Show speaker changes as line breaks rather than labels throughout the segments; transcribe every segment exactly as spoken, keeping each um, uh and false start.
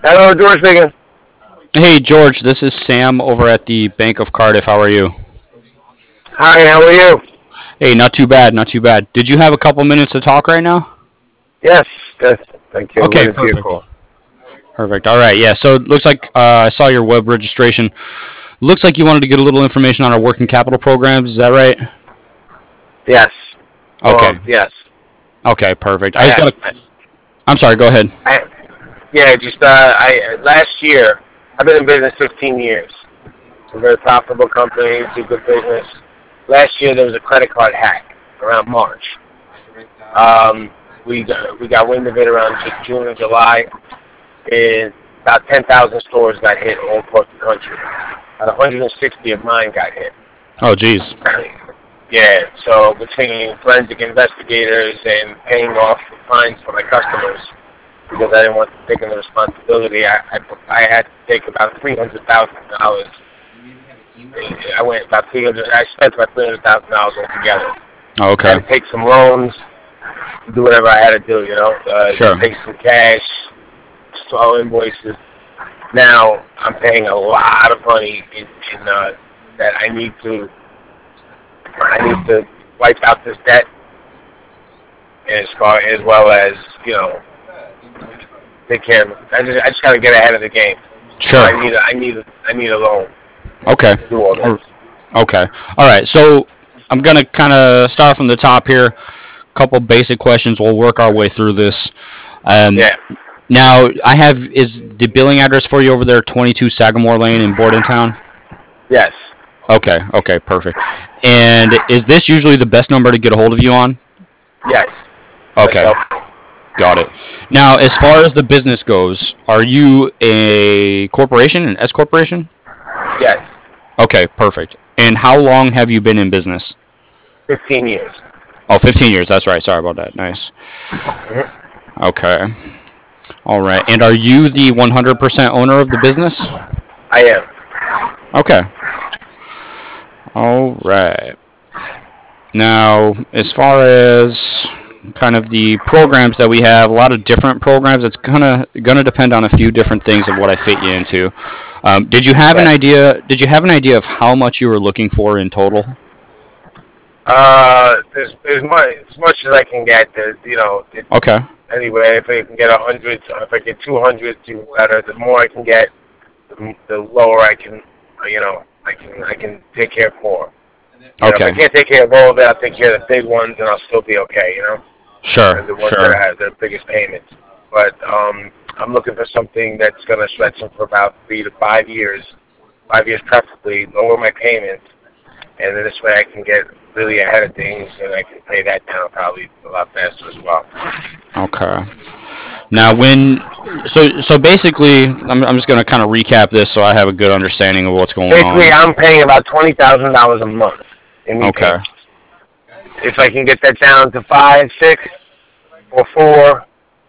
Hello, George speaking.
Hey George, this is Sam over at the Bank of Cardiff. How are you?
Hi, how are you?
Hey, not too bad, not too bad. Did you have a couple minutes to talk right now?
Yes, yes. Thank you.
Okay,
Waiting for your
perfect.
call.
Perfect. All right. Yeah. So it looks like uh, I saw your web registration. Looks like you wanted to get a little information on our working capital programs. Is that right?
Yes.
Okay.
Um, yes.
Okay. Perfect. I
I
just
have.
got a. I'm sorry. Go ahead.
I, yeah, just uh, I last year. I've been in business fifteen years. It's a very profitable company. It's a good business. Last year there was a credit card hack around March. Um, we got, we got wind of it around Ju- June or July, and about ten thousand stores got hit all across the country. About one hundred sixty of mine got hit.
Oh, geez.
Yeah, so between forensic investigators and paying off the fines for my customers, because I didn't want to take on the responsibility, I, I, I had to take about three hundred thousand dollars. I went about three hundred. I spent about three hundred thousand dollars altogether.
Oh,
I
okay.
had to take some loans, do whatever I had to do, you know, uh,
Sure.
take some cash, swallow invoices. Now I'm paying a lot of money in, in uh, that I need to. I need to wipe out this debt, as far as well as you know, take care of it. I just I just gotta get ahead of the game. So
Sure.
I need a I need a I need a loan
Okay.
to do all this.
Or- Okay. All right. So I'm gonna kind of start from the top here. Couple basic questions. We'll work our way through this. Um,
Yeah.
Now I have is the billing address for you over there twenty-two Sagamore Lane in Bordentown?
Yes.
Okay, okay, perfect. And is this usually the best number to get a hold of you on?
Yes.
Okay,
Myself.
got it. Now, as far as the business goes, are you a corporation, an S corporation?
Yes.
Okay, perfect. And how long have you been in business?
Fifteen years.
Oh, fifteen years. That's right. Sorry about that. Nice.
Mm-hmm.
Okay. All right. And are you the one hundred percent owner of the business?
I am.
Okay. All right. Now, as far as kind of the programs that we have, a lot of different programs. It's kind of going to depend on a few different things of what I fit you into. Um, did you have an
Okay.
idea? Did you have an idea of how much you were looking for in total?
Uh, as as much as much as I can get. There's, you know, it,
Okay.
anyway, if I can get a hundred, if I get two hundred, to better. The more I can get, the, the lower I can, you know, I can I can take care of more. You know, if I
Okay.
can't take care of all of it, I'll take care of the big ones, and I'll still be okay. You know, and
Sure.
the ones that
Sure.
have the biggest payments. But um, I'm looking for something that's going to stretch them for about three to five years, five years preferably, lower my payments, and then this way I can get really ahead of things, and I can pay that down probably a lot faster as well.
Okay. Now, when so so basically, I'm I'm just going to kind of recap this so I have a good understanding of what's going
Basically,
on.
I'm paying about twenty thousand dollars a month in
Okay.
repayments. If I can get that down to five, six, or four,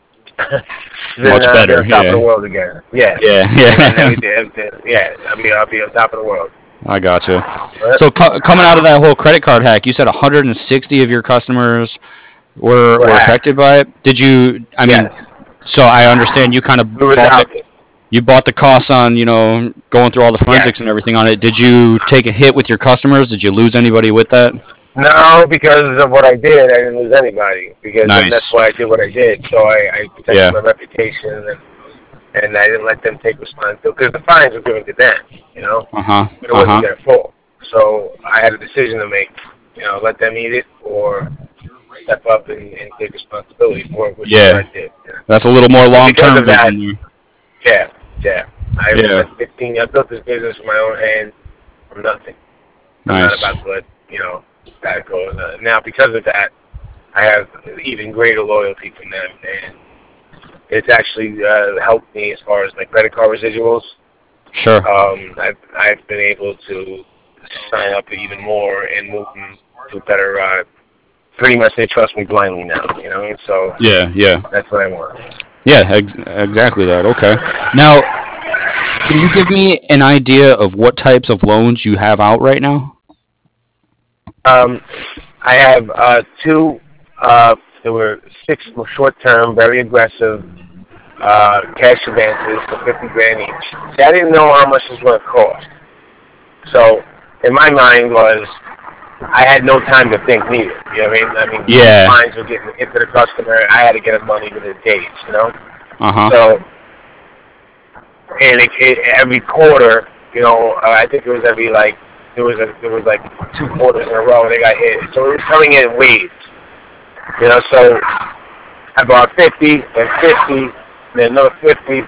then
Much
uh, I'll be
better.
on top of the
Yeah.
world again. Yeah,
Yeah.
and then
Yeah.
everything, everything yeah, I mean, I'll be on top of the world.
I gotcha.
But
So co- coming out of that whole credit card hack, you said one hundred sixty of your customers were
we're
were
hacked.
affected by it. Did you? I
Yes,
mean, so I understand you kind of
we were
bought the
out.
you bought the costs on you know going through all the
Yes.
forensics and everything on it. Did you take a hit with your customers? Did you lose anybody with that?
No, because of what I did, I didn't lose anybody. Because and that's
Nice.
why I did what I did. So I, I protected
Yeah.
my reputation, and and I didn't let them take responsibility because the fines were given to them. You know,
Uh huh.
but it
Uh
wasn't
huh.
their fault. So I had a decision to make. You know, let them eat it or step up and, and take responsibility for it, which is what
Yeah.
I did.
That's a little more
And
long
because
term
of that,
vision. You.
yeah, yeah, I
Yeah.
spent fifteen. I built this business with my own hands from nothing. I'm not
Nice.
about to let you know that go. Uh, now, because of that, I have even greater loyalty from them, and it's actually uh, helped me as far as my credit card residuals.
Sure.
Um, I've I've been able to sign up even more and move them to better. Uh, pretty much, they trust me blindly now. You know, and so
Yeah. Yeah.
that's what I want.
Yeah. Ex- exactly that. Okay. Now, can you give me an idea of what types of loans you have out right now?
Um, I have uh, two. Uh, there were six short-term, very aggressive uh, cash advances for fifty grand each. See, I didn't know how much this was going to cost. So, in my mind was, I had no time to think neither. You know what I mean? I mean,
Yeah.
lines were getting into the customer. I had to get him money within days, you know?
Uh-huh.
So, and it, it, every quarter, you know, uh, I think it was every, like, there was a, there was like two quarters in a row and they got hit. So it was coming in waves. You know, so I bought fifty, then fifty, then another fifty.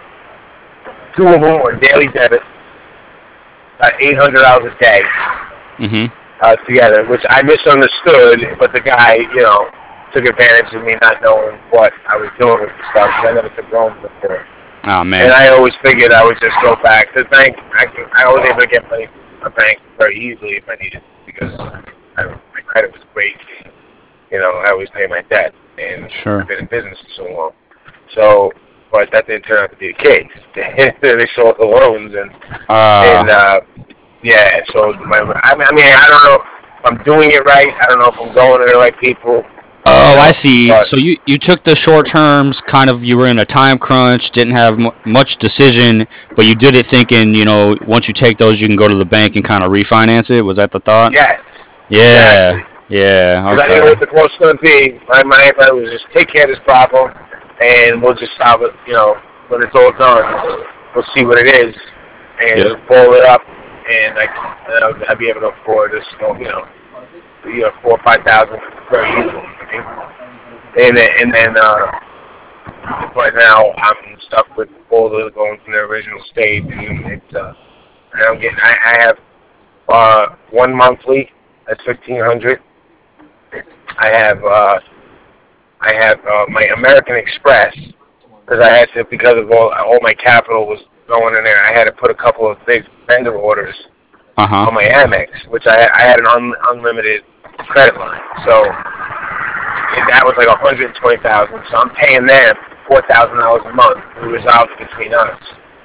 Two of them were daily debit, about eight hundred dollars a day.
Mhm.
Uh, together, which I misunderstood, but the guy, you know, took advantage of me not knowing what I was doing with the stuff. I never took loans before.
Oh man.
And I always figured I would just go back to the bank. I, I was able to get money from a bank very easily if I needed, because I, my credit was great. You know, I always pay my debt, and
Sure.
I've been in business for so long. So, but that didn't turn out to be the case. They sold the loans, and
Uh,
and uh, yeah. So my, I mean, I mean, I don't know if I'm doing it right. I don't know if I'm going to the right people.
Oh,
you know,
I see.
but-
So you, you took the short terms, kind of, you were in a time crunch, didn't have m- much decision, but you did it thinking, you know, once you take those, you can go to the bank and kind of refinance it. Was that the thought?
Yes.
Yeah.
Exactly.
Yeah.
Because I didn't know
Okay.
what the quote's going to be. My my advice was just take care of this problem, and we'll just solve it. You know, when it's all done, we'll see what it is, and
Yep.
pull it up, and I I'll, I'll be able to afford this. You know, you know, four or five thousand very easily. And then, and then, uh, but now I'm stuck with all the going from the original state, and it's uh, and I'm getting. I, I have uh one monthly at fifteen hundred. I have uh, I have uh, my American Express, because I had to, because of all all my capital was going in there. I had to put a couple of big vendor orders
Uh huh.
on my Amex, which I I had an un, unlimited credit line. So and that was like a hundred and twenty thousand. So I'm paying them four thousand dollars a month. We resolved it between us,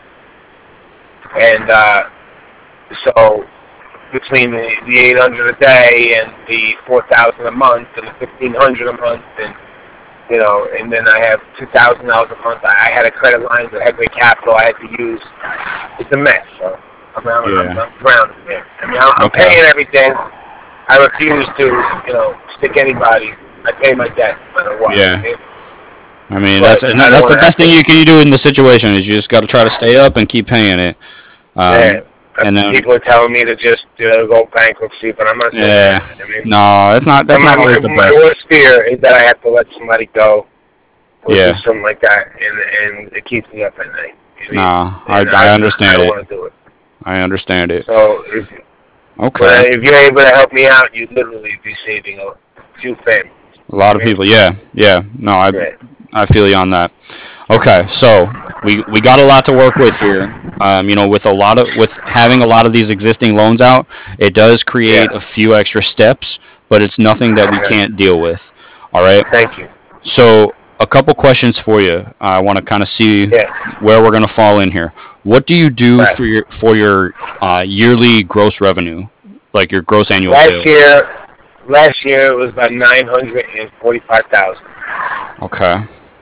and uh, so between the, the eight hundred a day and the four thousand a month and the fifteen hundred a month, and you know, and then I have two thousand dollars a month. I had a credit line that had great capital I had to use. It's a mess. So I'm, I'm,
Yeah.
I'm, I'm drowning here. I mean, I'm, I'm
Okay.
paying everything. I refuse to, you know, stick anybody. I pay my debt no matter what.
Yeah.
It,
I mean,
But
that's
I
and
don't
that's the
wanna
best
have
thing
to-
you can do in the situation is you just got to try to stay up and keep paying it. Um,
yeah.
and then
People are telling me to just uh, go bankruptcy, but I'm not saying
yeah,
that. I mean,
no, that's not that's
my,
not always the
my
best.
worst fear is that I have to let somebody go or
Yeah.
do something like that, and and it keeps me up at night. I mean,
No, I
and
I understand
I don't
it.
want to do it.
I understand it.
So if, but
Okay.
if you're able to help me out, you'd literally be saving a few families.
A lot of people, yeah, yeah. No, I
Right.
I feel you on that. Okay, so we we got a lot to work with here. Um, you know, with a lot of with having a lot of these existing loans out, it does create
Yeah.
a few extra steps, but it's nothing that we
Okay.
can't deal with. All right.
Thank you.
So a couple questions for you. I want to kind of see
Yeah.
where we're going to fall in here. What do you do
Right.
for your for your uh, yearly gross revenue, like your gross annual
Last
sales?
year, last year it was about nine hundred and forty-five thousand.
Okay.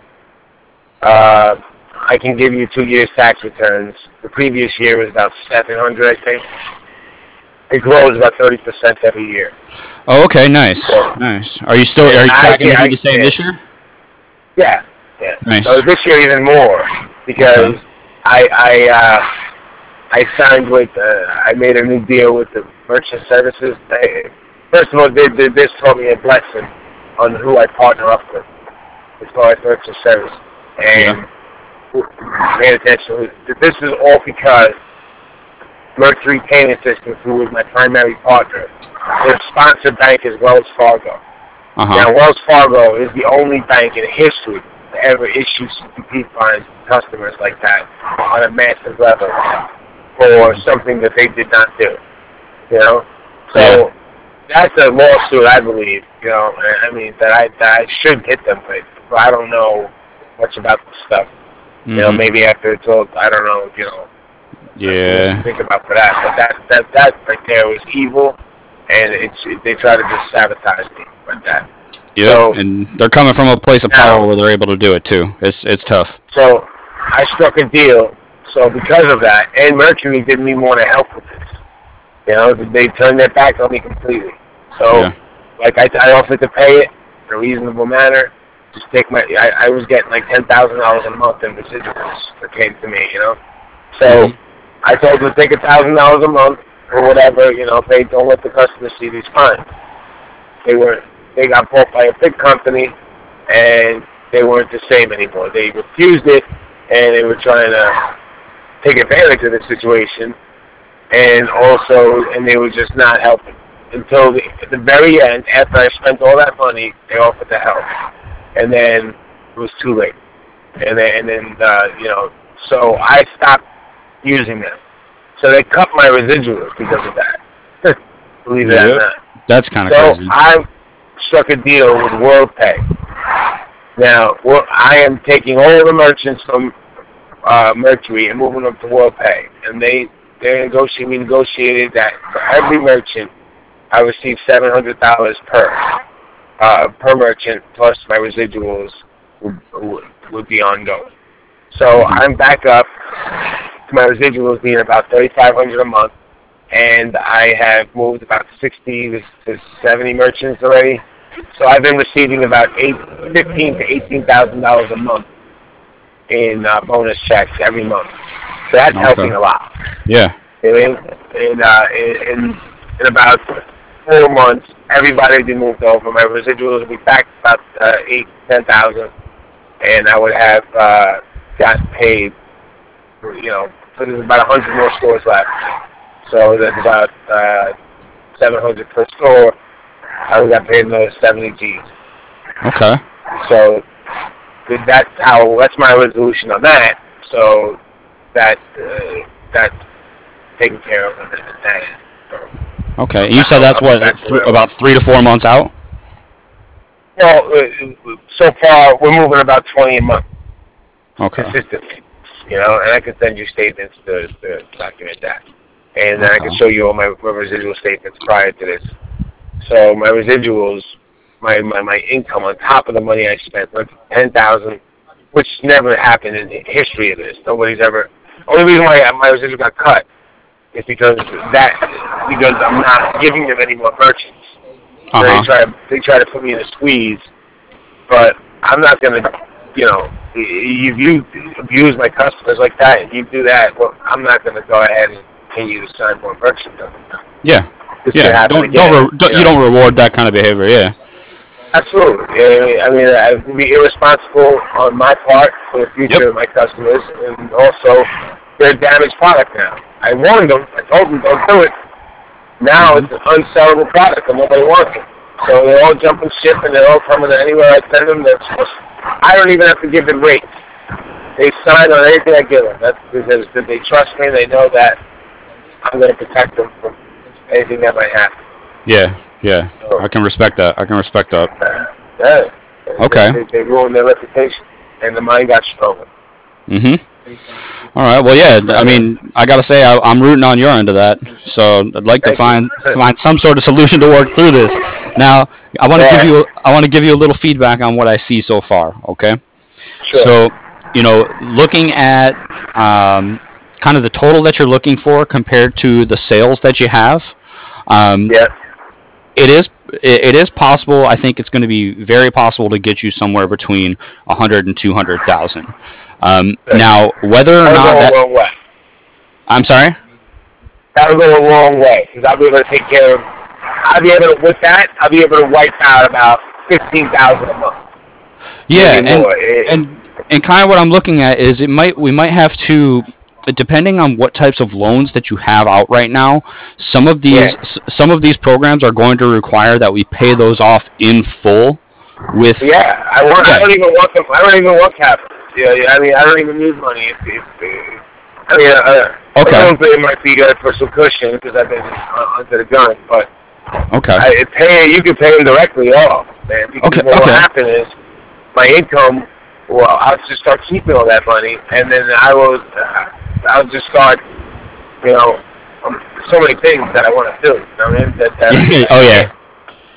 Uh, I can give you two years tax returns. The previous year was about seven hundred, I think. It grows about thirty percent every year.
Oh, okay. Nice. Nice. Are you still are you
I-
tracking to
I-
do the same
yeah.
this year?
Yeah, yeah.
Nice.
So this year even more because
Okay.
I I uh, I signed with uh, I made a new deal with the merchant services. They, first of all, they, they, this told me a blessing on who I partner up with as far as merchant service. And pay attention. This is all because Mercury Payment Systems, who is my primary partner, their sponsor bank is Wells Fargo.
Uh
Now,
huh.
Wells Fargo is the only bank in history to ever issue C P P fines to customers like that on a massive level for something that they did not do. You know, so that's a lawsuit, I believe. You know, I I mean that I that I should get them, but, but I don't know much about this stuff. You know,
Mhm.
maybe after it's all, I don't know. You know,
Yeah.
think about for that. But that that that right there was evil, and it's they try to just sabotage me like that.
Yep,
So,
and they're coming from a place of
now,
power where they're able to do it too. It's it's tough.
so I struck a deal. So because of that, and Mercury didn't even want to help with this. You know, they turned their back on me completely. So,
Yeah.
like, I, I offered to pay it in a reasonable manner. Just take my, I, I was getting like ten thousand dollars a month in residuals that came to me, you know. So,
Mhm.
I told them to take a thousand dollars a month or whatever, you know. Pay, don't let the customers see these fines. They were, they got bought by a big company, and they weren't the same anymore. They refused it, and they were trying to take advantage of the situation, and also, and they were just not helping. Until the, at the very end, after I spent all that money, they offered to help, and then it was too late. And then, and then uh, you know, so I stopped using them. So they cut my residuals because of that. Believe it or
Yep.
not.
That's kind of
So
crazy.
I struck a deal with WorldPay. Now, well, I am taking all the merchants from uh, Mercury and moving them to WorldPay, and they they negotiated. We negotiated that for every merchant, I receive seven hundred dollars per uh, per merchant, plus my residuals would, would, would be ongoing. So
Mhm.
I'm back up to my residuals being about thirty-five hundred dollars a month, and I have moved about sixty to seventy merchants already. So I've been receiving about eight, fifteen to eighteen thousand dollars a month in uh, bonus checks every month. So that's
Okay.
helping a lot.
Yeah.
I mean, in, uh, in, in about four months, everybody will be moved over. My residuals will be back about uh, eight, ten thousand, and I would have uh, gotten paid. You know, so there's about a hundred more stores left. So that's about uh, seven hundred per store. I would got paid another seventy G's.
Okay.
So that's how. That's my resolution on that. So that uh, that's taken care of. And that, so
Okay.
I'm,
And you said
I'll,
that's
I'll be
what
back to
th-
where I was.
about three to four months out.
Well, uh, so far we're moving about twenty a month
Okay.
consistently. You know, and I can send you statements to, to document that, and then I can
Okay.
show you all my, my residual statements prior to this. So my residuals, my, my, my income on top of the money I spent, went to ten thousand, which never happened in the history of this. Nobody's ever. Only reason why my residual got cut is because that because I'm not giving them any more merchants.
Uh
So they
huh.
try to they try to put me in a squeeze, but I'm not gonna, you know, if you abuse my customers like that, and you do that, well, I'm not gonna go ahead and continue to sign more merchants.
Yeah.
This could
Yeah.
happen
Don't don't,
again,
re- don't
you
you
know.
don't reward that kind of behavior. Yeah.
Absolutely. I mean, I would be irresponsible on my part for the
Yep.
future of my customers, and also they're a damaged product now. I warned them. I told them don't do it. Now
Mhm.
it's an unsellable product and nobody wants it. So they're all jumping ship and they're all coming to anywhere I send them. They're supposed, I don't even have to give them rates. They sign on anything I give them. That's because they trust me. They know that I'm going to protect them from anything that might happen.
Yeah. Yeah.
So,
I can respect that. I can respect that.
yeah,
Okay.
they, they ruined their reputation, and the mine got stolen.
Mhm. All right. Well, yeah. I mean, I gotta say, I, I'm rooting on your end of that. So I'd like to
Thank you.
find find some sort of solution to work through this. Now, I want to give
Yeah,
you I want to give you a little feedback on what I see so far. Okay.
sure.
So, you know, looking at um, kind of the total that you're looking for compared to the sales that you have, um,
Yeah,
it is it, it is possible. I think it's going to be very possible to get you somewhere between one hundred and two hundred thousand. Um,
good.
now, whether or
That'll
not
go a
that
long way.
I'm sorry.
That'll go a long way because I'll be able to take care of. I'll be able to with that. I'll be able to wipe out about fifteen thousand a month,
Yeah,
maybe
and
more. It,
and and kind of what I'm looking at is it might we might have to, depending on what types of loans that you have out right now, some of
yeah,
these s- some of these programs are going to require that we pay those off in full with
yeah. I want. I
yeah.
don't even want them. I don't even want capital. Yeah, yeah. I mean, I don't even need money. If, if, if, I mean, uh, a
Okay.
little bit might be good for some cushion because I've been uh, under the gun, but
Okay.
I it pay. You can pay them directly off, man. Because
Okay.
what will
Okay.
happen is my income. Well, I'll just start keeping all that money, and then I will. Uh, I'll just start. You know, um, so many things that I want to do. You know what I mean? That that
oh
I
yeah.
can't.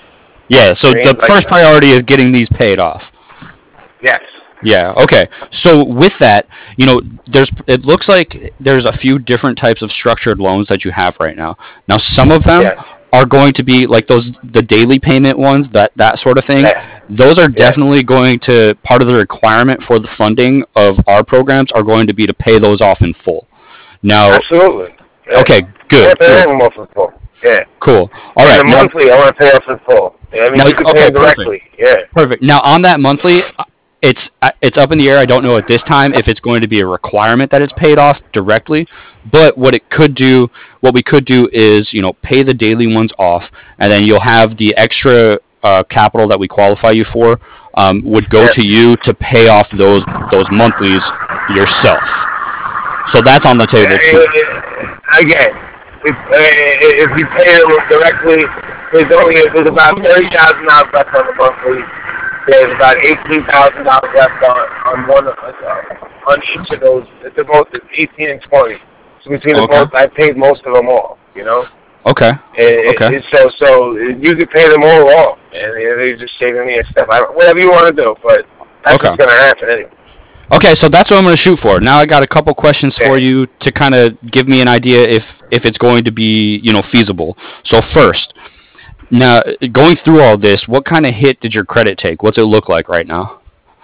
Yeah, so
I mean,
the
like,
first priority is getting these paid off.
Yes.
Yeah, okay. So with that, you know, there's it looks like there's a few different types of structured loans that you have right now. Now some of them
Yes.
are going to be like those the daily payment ones, that that sort of thing.
Yes.
Those are
Yes.
definitely going to part of the requirement for the funding of our programs are going to be to pay those off in full. Now,
Absolutely. Yeah.
okay,
I
good,
want to pay
good.
them off in full. Yeah.
Cool. All
And
right.
the
Now,
monthly, I want to pay off in full. Yeah, I mean,
now
you can pay
okay,
them
perfect.
directly. Yeah.
Perfect. Now on that monthly, uh, it's uh, it's up in the air. I don't know at this time if it's going to be a requirement that it's paid off directly, but what it could do, what we could do is, you know, pay the daily ones off, and then you'll have the extra uh, capital that we qualify you for um, would go
Yeah.
to you to pay off those those monthlies yourself. So that's on the table too.
Again, if, uh, if you pay them directly, there's only there's about thirty thousand dollars left on the monthly. There's about eighteen thousand dollars left on on one of uh, on each of those. They're both eighteen and twenty. So between the
Okay.
both, I paid most of them all. You know.
Okay.
And
Okay.
it, so so you can pay them all off, and they're just saving me a step. I, whatever you want to do, but that's
Okay.
what's going to happen anyway.
Okay, so that's what I'm going to shoot for. Now I got a couple questions for
Yeah.
you to kind of give me an idea if if it's going to be, you know, feasible. So first, now going through all this, what kind of hit did your credit take? What's it look like right now?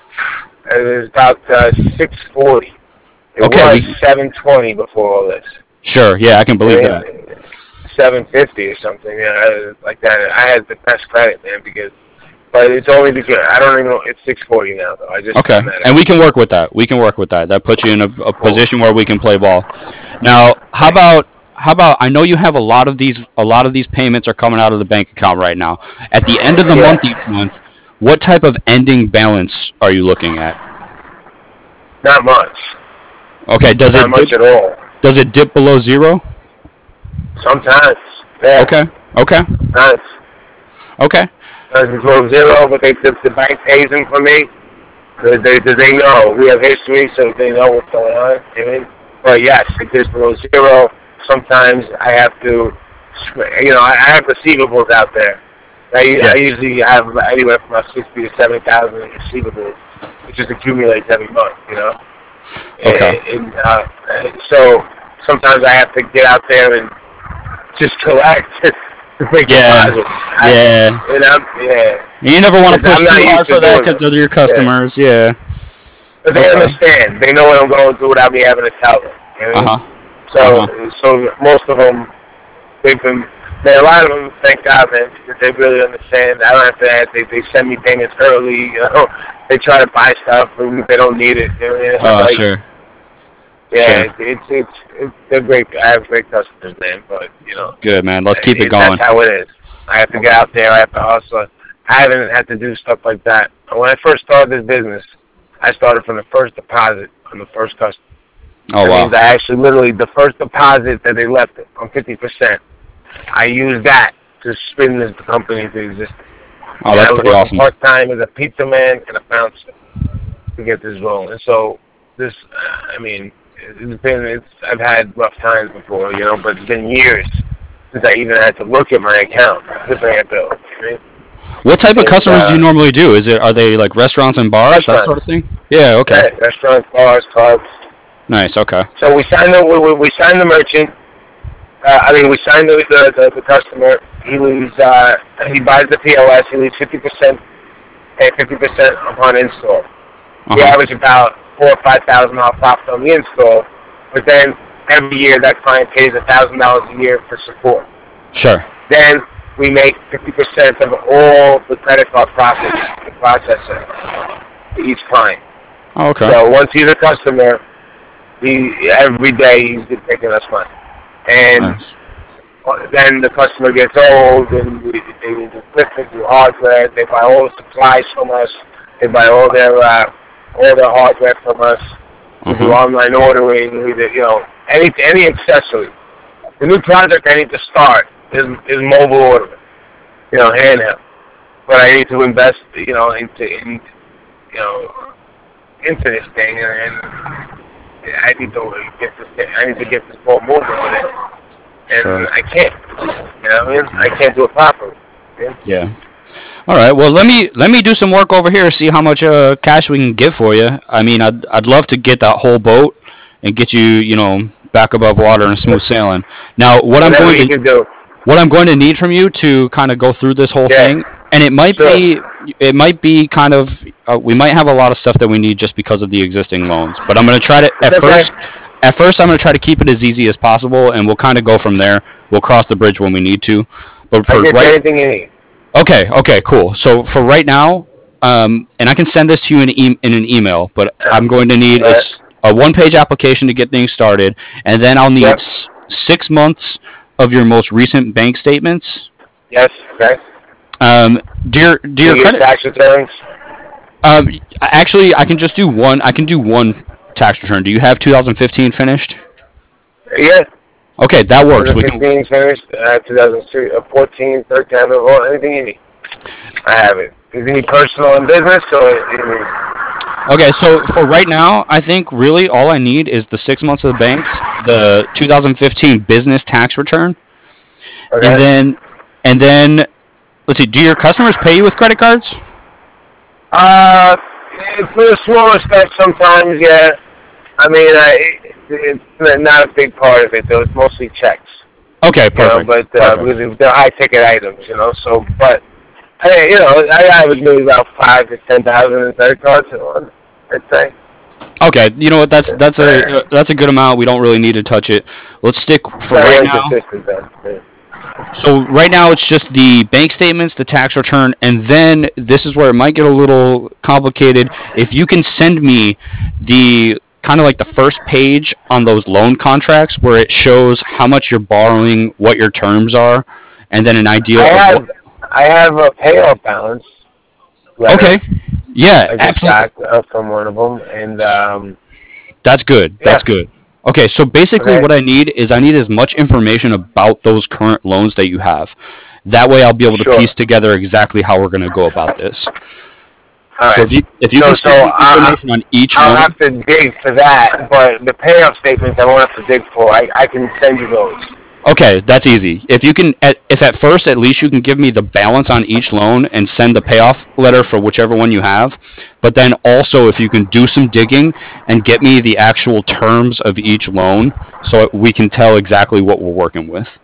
It was about uh, six forty. It
Okay,
was
we,
seven twenty before all this.
sure. Yeah, I can believe
I
that.
mean, seven fifty or something, yeah, like that. I had the best credit, man, because, but it's only because I don't even know. It's six forty now, though. I just
Okay,
found that
and
out.
we can work with that. We can work with that. That puts you in a, a
Cool.
position where we can play ball. Now, how about how about I know you have a lot of these a lot of these payments are coming out of the bank account right now. At the end of the month each
Yeah,
month, what type of ending balance are you looking at?
not much,
Okay, does
not
it
much
dip
at all.
does it dip below zero?
Sometimes, yeah,
Okay. Okay.
sometimes.
Okay.
Sometimes it's below zero, but they the, the bank pays them for me. Cause they, cause they know we have history, so they know what's going on. You know? what I mean? But yes, it is below zero. Sometimes I have to, you know, I have receivables out there. I,
Yeah.
I usually have anywhere from about sixty to seventy thousand in receivables, which just accumulates every month. You know,
Okay.
and, and uh, so sometimes I have to get out there and just collect to make
Yeah.
deposits. I,
Yeah.
and I'm, yeah.
You never want to
Because
push
I'm not
too hard
used to
for that
doing
because
it.
they're your customers. Yeah.
But they
Okay.
understand. They know what I'm going through without me having to tell them. You know what I mean?
Uh huh.
So,
Uh-huh.
so most of them, they've been, man, a lot of them, thank God, man, because they really understand. I don't have to ask. They, they send me payments early. You know, they try to buy stuff even if they don't need it. You know what I mean?
Oh,
Like,
sure.
yeah,
Sure.
it's, it's, it's, it's, they're great. I have great customers, man, but, you know,
Good, man. Let's keep it
it,
going.
that's how it is. I have to get out there. I have to hustle. I haven't had to do stuff like that. When I first started this business, I started from the first deposit on the first customer.
Oh,
That
wow.
means I actually literally, the first deposit that they left it on fifty percent, I used that to spin this company into existence.
Oh, that's
I was
pretty
working
awesome.
part-time as a pizza man and a bouncer to get this rolling. And so this, uh, I mean, it's been, it's, I've had rough times before, you know, but it's been years since I even had to look at my account to pay a bill. I mean,
What type of
and,
customers do you
uh,
normally do? Is it are they like restaurants and bars, that sort of thing? Yeah. Okay.
yeah, restaurants, bars, clubs.
Nice. Okay.
So we signed the we, we signed the merchant. Uh, I mean, we signed the the, the, the customer. He leaves. Uh, he buys the P O S. He leaves fifty percent, pay fifty percent upon install. We
Uh-huh.
average about four or five thousand dollar profit on the install, but then every year that client pays a thousand dollars a year for support.
Sure.
Then we make fifty percent of all the credit card profits the processor for each client.
Oh, okay.
So once he's a customer, he every day he's taking us money, and
Nice.
then the customer gets old, and we, they need to flip it through hardware. They buy all the supplies from us. They buy all their uh, all their hardware from us. We do
Uh-huh.
online ordering. We do, you know, any any accessory. The new project I need to start is is mobile ordering, you know, handheld. But I need to invest, you know, into in, you know, into this thing, and, and I need to get this. I need to get this ball moving with it, and
Sure.
I can't. You know what I mean? I can't do it properly. Yeah.
Yeah. All right. Well, let me let me do some work over here. See how much uh, cash we can get for you. I mean, I'd I'd love to get that whole boat and get you, you know, back above water and smooth sailing. Now, what I'm
Whatever
going
you
to
can do.
what I'm going to need from you to kind of go through this whole
Yeah.
thing, and it might
Sure.
be it might be kind of uh, we might have a lot of stuff that we need just because of the existing loans. But I'm going to try to
It's
at
okay.
first at first I'm going to try to keep it as easy as possible, and we'll kind of go from there. We'll cross the bridge when we need to. But
I
for
get you
right
anything you need.
Okay, okay, cool. So for right now, um, and I can send this to you in, e- in an email, but I'm going to need
Right.
it's a one-page application to get things started, and then I'll need
Yep.
s- six months of your most recent bank statements.
Yes. Okay.
Um, dear,
You
dear
get
credit.
tax returns.
Um, actually, I can just do one. I can do one tax return. Do you have two thousand fifteen finished?
Yeah.
Okay, that works. We can.
two thousand fifteen finished. Uh, two thousand fourteen, thirteen, or anything you need. I have it. Is any personal and business or any?
Okay, so for right now, I think really all I need is the six months of the banks, the two thousand fifteen business tax return,
Okay.
and then, and then, let's see. Do your customers pay you with credit cards?
Uh, for the smaller stuff, sometimes, yeah. I mean, I, it, it's not a big part of it, though. It's mostly checks.
Okay,
You know,
perfect.
but uh,
perfect.
because they're high ticket items, you know. So, but hey, you know, I average maybe about five to ten thousand in credit cards, I'd say.
Okay, you know what? That's that's a that's a good amount. We don't really need to touch it. Let's stick for
Very
right now.
inconsistent, though. Yeah.
So right now it's just the bank statements, the tax return, and then this is where it might get a little complicated. If you can send me the kind of like the first page on those loan contracts where it shows how much you're borrowing, what your terms are, and then an idea
I
of
have
what.
I have a payoff balance. Letter
Okay. Yeah,
I just
absolutely.
got uh, from one of them, and um,
That's good.
yeah.
That's good. Okay, so basically
Okay.
what I need is I need as much information about those current loans that you have. That way I'll be able to
Sure.
piece together exactly how we're going to go about this.
All
So
right.
if you if you
So,
can
so
send me
I,
information on each
I'll
loan,
have to dig for that, but the payoff statements I won't have to dig for. I, I can send you those.
okay, that's easy. If you can, at, if at first at least you can give me the balance on each loan and send the payoff letter for whichever one you have, but then also if you can do some digging and get me the actual terms of each loan, so we can tell exactly what we're working with.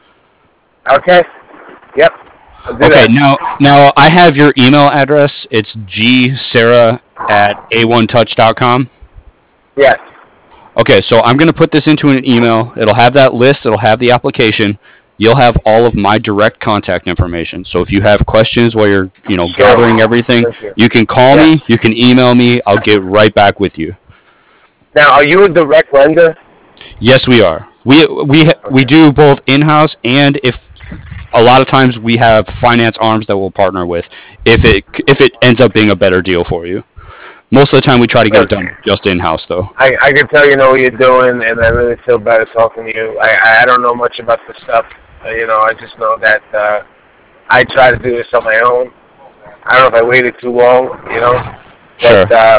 Okay. Yep. I'll do
Okay,
that.
now now I have your email address. It's g sarah at a one touch dot com.
Yes.
Okay, so I'm going to put this into an email. It'll have that list, it'll have the application. You'll have all of my direct contact information. So if you have questions while you're, you know,
Sure.
gathering everything,
Thank you.
you can call
Yes.
me, you can email me, I'll get right back with you.
Now, are you a direct lender?
Yes, we are. We we we
Okay.
do both in-house and if a lot of times we have finance arms that we'll partner with if it if it ends up being a better deal for you. Most of the time we try to get it
Okay.
done just in-house though.
I, I can tell you know what you're doing, and I really feel better talking to you. I, I don't know much about the stuff. Uh, you know, I just know that uh, I try to do this on my own. I don't know if I waited too long, you know.
Sure.
But, uh,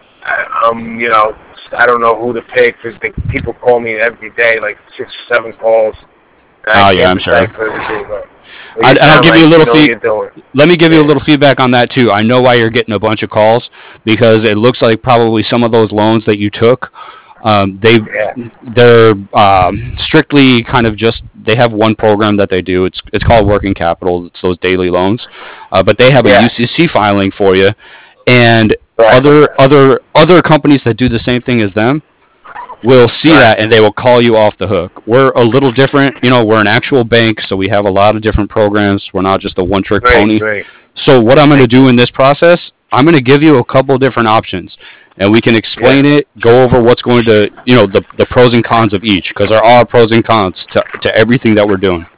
I, um, you know, I don't know who to pick because people call me every day, like six or seven calls. And I
Oh, yeah,
can't
I'm sure.
decipher everything, but- but
I,
you
and I'll
sound
give
like
you a little
know what
feed.
you're doing.
Let me give you a
Yeah.
little feedback on that too. I know why you're getting a bunch of calls because it looks like probably some of those loans that you took, um, they
Yeah.
they're um, strictly kind of just they have one program that they do. It's it's called working capital. It's those daily loans, uh, but they have a
Yeah.
U C C filing for you, and
Right.
other other other companies that do the same thing as them will see
Right.
that and they will call you off the hook. We're a little different, you know, we're an actual bank, so we have a lot of different programs. We're not just a one-trick
Great,
pony.
great.
So what I'm going to do in this process, I'm going to give you a couple different options and we can explain
Yeah.
it, go over what's going to, you know, the, the pros and cons of each because there are pros and cons to, to everything that we're doing.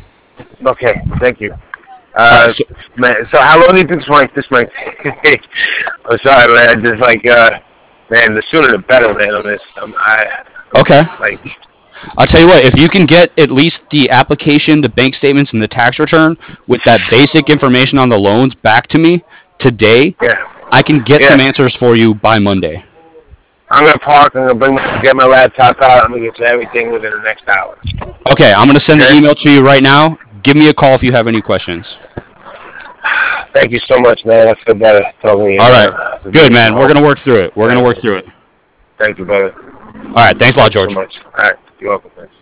Okay, thank you.
All
Uh,
right, so,
man, so how long do you think this might, this might take? I'm sorry, man. Just like, uh, man, the sooner the better, man, on this. Um, I,
okay.
like,
I'll tell you what, if you can get at least the application, the bank statements, and the tax return with that basic information on the loans back to me today,
yeah.
I can get
Yeah.
some answers for you by Monday.
I'm going to park, I'm going to bring my, get my laptop out, I'm going to get to everything within the next hour.
Okay, I'm going to send the
Okay.
email to you right now. Give me a call if you have any questions.
Thank you so much, man. I feel better talking to you.
All right. Uh, Good, man. We're going to work through it. We're going to work through it.
Thank you, brother.
All right. Thanks a lot, George.
Thank you so much. All right. You're welcome, man.